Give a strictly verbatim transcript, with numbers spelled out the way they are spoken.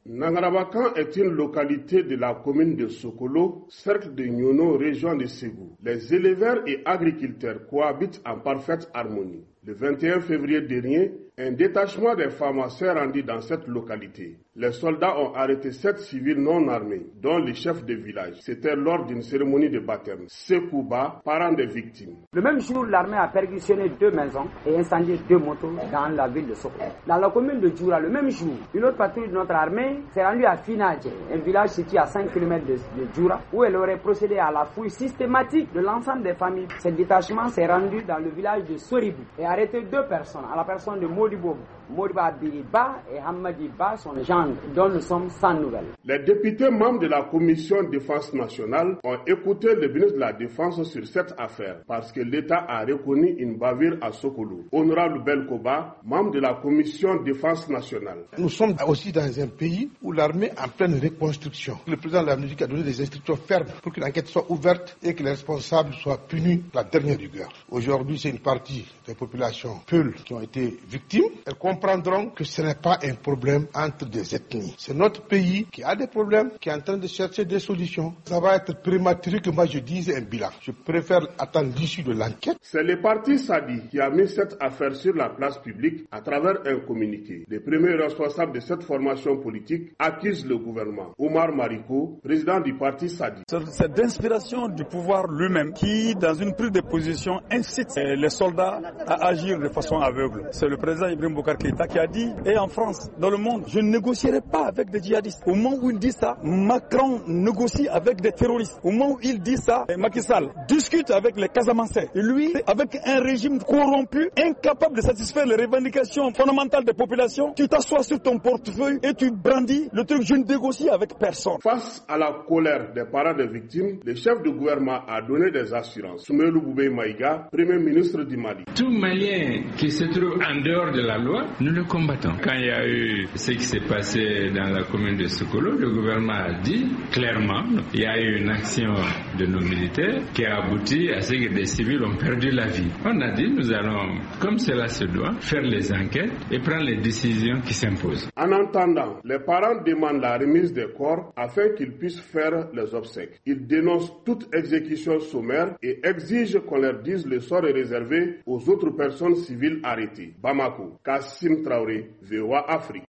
Nangarabakan est une localité de la commune de Sokolo, cercle de Nyono, région de Ségou. Les éleveurs et agriculteurs cohabitent en parfaite harmonie. Le vingt et un février dernier, un détachement des F A M A s'est rendu dans cette localité. Les soldats ont arrêté sept civils non armés, dont le chef de village. C'était lors d'une cérémonie de baptême. Sekouba, parent des victimes. Le même jour, l'armée a perquisitionné deux maisons et incendié deux motos dans la ville de Sokolo. Dans la commune de Djoura, le même jour, une autre patrouille de notre armée s'est rendue à Finadje, un village situé à cinq kilomètres de, de Djoura, où elle aurait procédé à la fouille systématique de l'ensemble des familles. Ce détachement s'est rendu dans le village de Soribou et a arrêté deux personnes, à la personne de Modibo, Modiba Biriba et Hamadi Ba, son gendre, dont nous sommes sans nouvelles. Les députés membres de la commission défense nationale ont écouté le ministre de la Défense sur cette affaire parce que l'État a reconnu une bavure à Sokolo. Honorable Belkoba, membre de la commission défense nationale. Nous sommes aussi dans un pays où l'armée est en pleine reconstruction. Le président de la République a donné des instructions fermes pour que l'enquête soit ouverte et que les responsables soient punis la dernière rigueur. Aujourd'hui, c'est une partie des populations Peuls qui ont été victimes. Elles comprendront que ce n'est pas un problème entre des ethnies. C'est notre pays qui a des problèmes, qui est en train de chercher des solutions. Ça va être prématuré que moi je dise un bilan. Je préfère attendre l'issue de l'enquête. C'est le parti Sadi qui a mis cette affaire sur la place publique à travers un communiqué. Les premiers responsables de cette formation politique accusent le gouvernement. Omar Mariko, président du parti Sadi. C'est d'inspiration du pouvoir lui-même qui, dans une prise de position, incite les soldats à agir de façon aveugle. C'est le président Ibrahim Boubacar Keïta qui a dit, et en France, dans le monde, je ne négocierai pas avec des djihadistes. Au moment où il dit ça, Macron négocie avec des terroristes. Au moment où il dit ça, Macky Sall discute avec les Casamancais. Et lui, avec un régime corrompu, incapable de satisfaire les revendications fondamentales des populations, tu t'assois sur ton portefeuille et tu brandis le truc, je ne négocie avec personne. Face à la colère des parents des victimes, le chef du gouvernement a donné des assurances. Soumaïlou Boubèye Maïga, premier ministre du Mali. Tout Malien qui se trouve en dehors de la loi, nous le combattons. Quand il y a eu ce qui s'est passé dans la commune de Sokolo, le gouvernement a dit clairement il y a eu une action de nos militaires qui a abouti à ce que des civils ont perdu la vie. On a dit nous allons, comme cela se doit, faire les enquêtes et prendre les décisions qui s'imposent. En attendant, les parents demandent la remise des corps afin qu'ils puissent faire les obsèques. Ils dénoncent toute exécution sommaire et exigent qu'on leur dise le sort est réservé aux autres personnes civiles arrêtées. Bamako, Kassim Traoré, V O A Afrique.